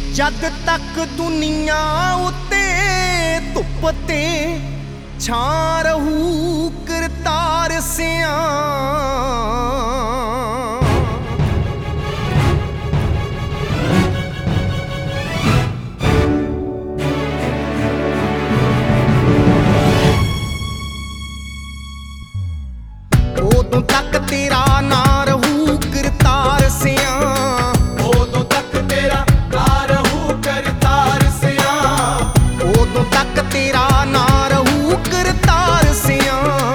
जद तक दुनिया उत्ते धुप ते छां रहू करतार सियां। उदों तक तेरा ना रहू करतार सियां। उदों तक तेरा ना रहू करतार सियां। उदों तक तेरा ना रहू करतार सियां।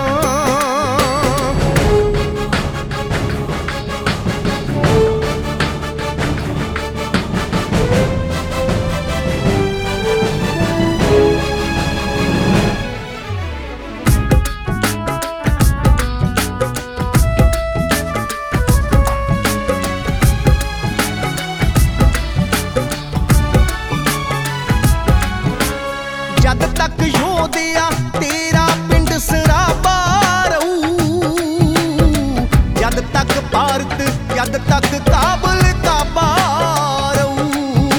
जद तक योधिया तेरा पिंड सराबा रहू। जद तक भारत जद तक काबल काबा रहू।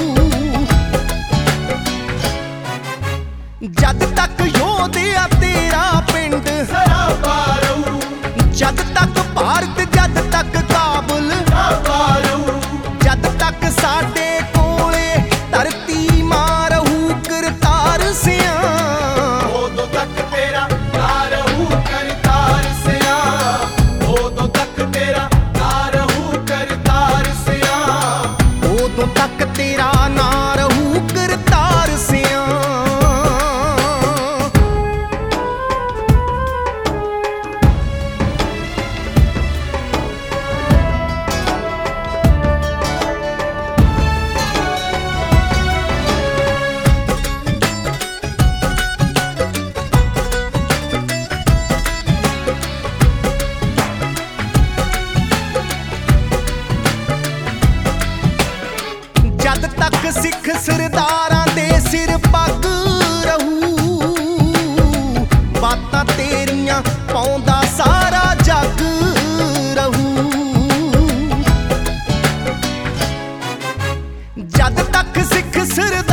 जद तक योधिया तेरा पिंड सराबा रहू। जद तक भारत जद तक काबल काबा रहू। जद तक साडे कोले धरती मां रहू करतार सियां। उदों तक तेरा ना रहू करतार सियां। उदों तक तेरा ना रहू करतार सियां। उदों तक तेरा ना रहू करतार सियां। जद तक सिख सरदारां दे सिर पग रहू। बातां तेरियां पाउंदा सारा जग रहू। जद तक सिख सरदारां